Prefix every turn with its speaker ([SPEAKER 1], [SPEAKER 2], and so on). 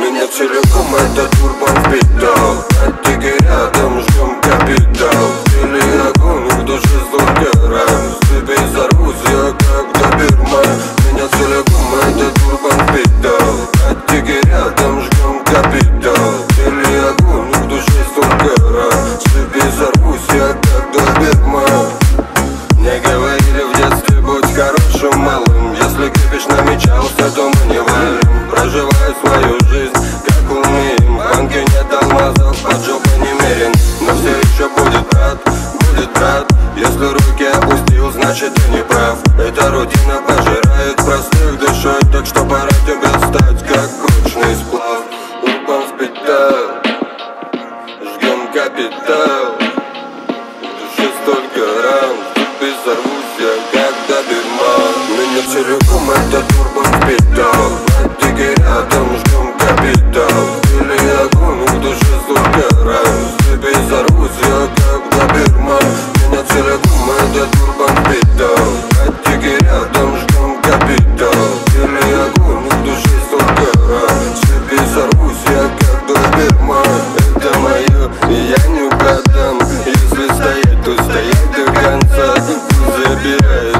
[SPEAKER 1] Меня целиком этот урбан впитал. Оттяги рядом, ждем капитал. Или огонь, в душе столько ран. Цепи взорвусь я, как доберман. Меня целиком этот урбан впитал. Оттяги рядом, ждем капитал. Или огонь, в душе столько ран. Цепи взорвусь я, как доберман. Мне говорили в детстве, будь хорошим малым. Если кипиш намечался, то мы не валим. Проживая свою жизнь, как умеем. В банке нет алмазов, под жопой немерен. Но все еще будет брат. Если руки опустил, значит ты не прав. Эта рутина пожирает простых душой. Так что пора тебе стать, как прочный сплав. Урбан впитал, ждем капитал. В душе столько ран, взорвусь я, как доберман. Меня целиком этот урбан впитал. Оттяги рядом, ждем капитал. Или огонь, в душе столько ран. Цепи взорвусь я, как доберман. Меня целиком этот урбан впитал. Оттяги рядом, ждем капитал. Или огонь, в душе столько ран. Цепи взорвусь я, как доберман. Это мое, и я не угадам. Если стоять, то стоять до конца. Забирай